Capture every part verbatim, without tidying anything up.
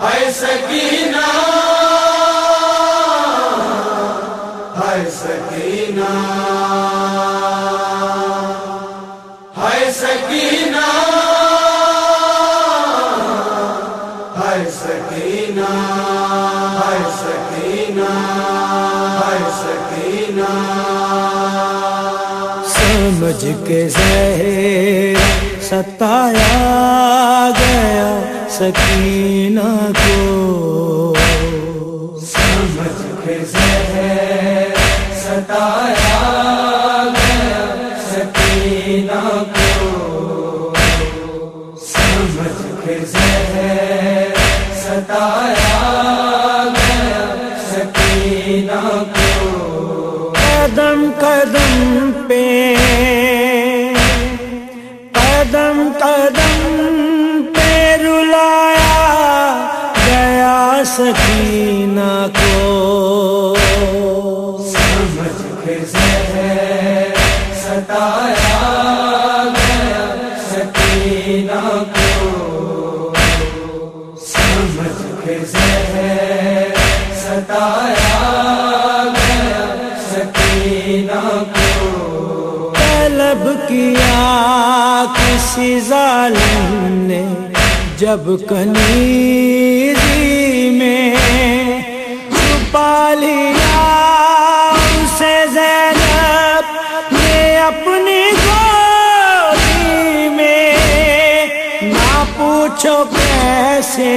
ہے سکینہ ہے سکینہ ہے سکینہ ہے سکینہ ہے سکینہ ہے سکینہ سمجھ کے زہر ستایا گیا سکینہ کو، سمجھ کے زہر ستایا گیا سکینہ کو، سمجھ کے زہر ستایا گیا سکینہ کو، قدم قدم پہ قدم قدم پہ رلایا گیا سکینہ کو، سمجھ کے زہر ستایا گیا سکینہ کو، سمجھ کے زہر ستایا گیا سکینہ کو، طلب کیا کسی ظالم نے جب کنیزی میں چھپا لیا اسے زینب نے اپنی گودی میں، نہ پوچھو کیسے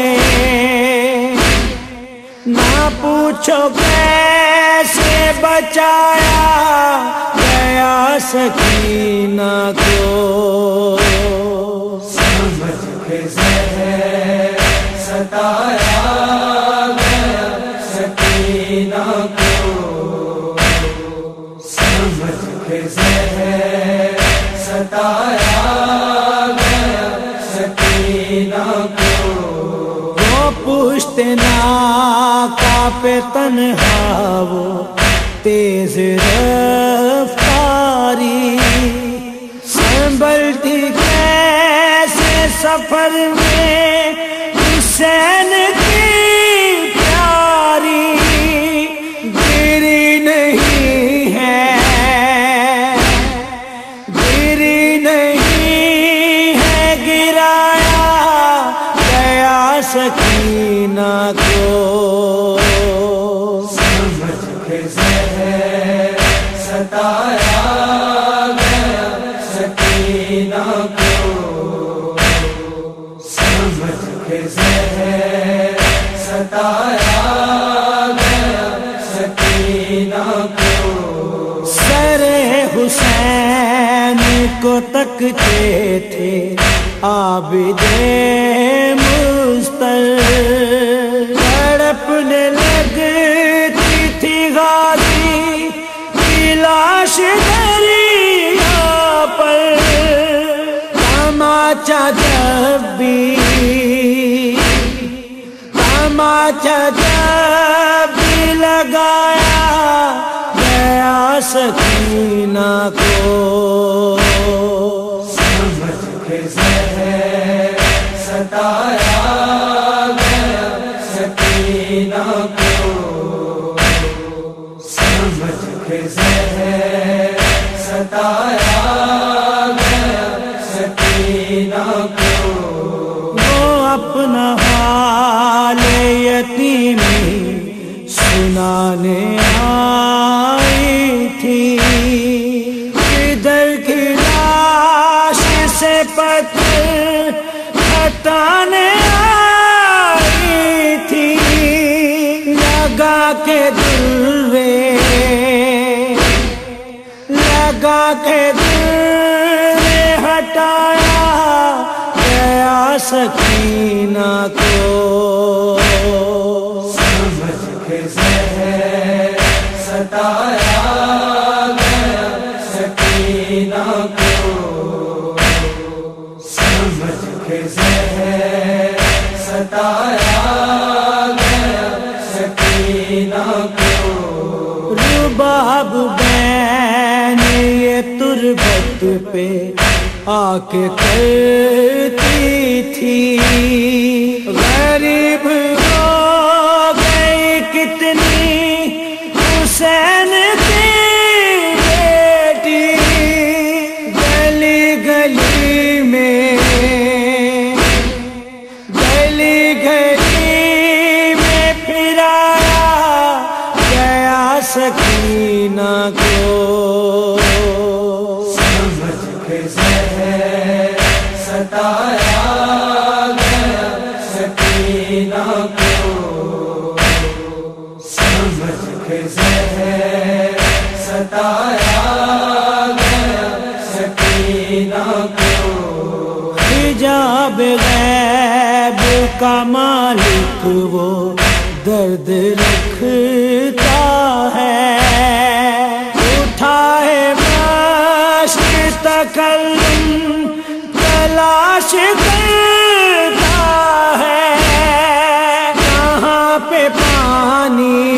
نہ پوچھو کیسے بچایا گیا سکینہ کو، سمجھ کے زہر ستایا گیا سکینہ کو، سمجھ کے زہر ستایا گیا سکینہ کو، وہ پشت ناکا پہ تنہا وہ تیز رفتاری، سنبھلتی کیسے سفر میں حسین کی پیاری، گری نہیں ہے گری نہیں ہے گرایا گیا سکینہ کو، سمجھ کے زہر ستایا گیا سکینہ کو، سمجھ کے زہر ستایا گیا سکینہ کو، سر حسین کو تکتے تھے عابد مستر، تڑپنے لگتی تھی غازی کی لاش دریا پر، تماچا جب بھی تماچا جب بھی لگایا گیا سکینہ کو، سمجھ کے زہر ستایا گیا سکینہ کو، سمجھ کے زہر ستایا گیا سکینہ کو، وہ اپنا حال یتیمی سنانے آئی تھی، ادھر کی لاش سے پتھر ہٹانے آئی تھی، لگا کے دل وے لگا کے دل میں ہٹایا گیا سکینہ کو، سمجھ کے زہر ستایا گیا سکینہ کو، سمجھ کے زہر ستایا گیا سکینہ کو، رباب بین یہ تربت پہ آ کے کرتی تھی غریب سکینہ کو سمجھ کے زہر ستایا گیا سکینہ کو، حجاب غیب کا مالک وہ درد رکھتا ہے، اٹھائے مشق تکلم تلاش کرتا ہے، کہاں پہ پانی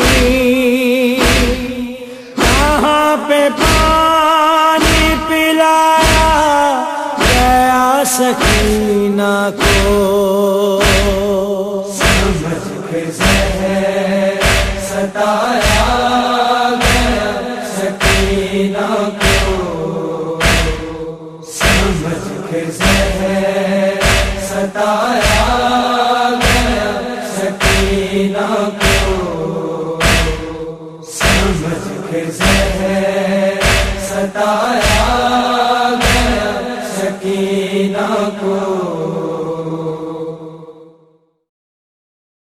کہاں پہ پانی پلایا گیا سکینہ کو، سمجھ کے زہر ستایا گیا سکینہ کو، سمجھ کے زہر ستایا گیا سکینہ کو، سمجھ کے زہر ستایا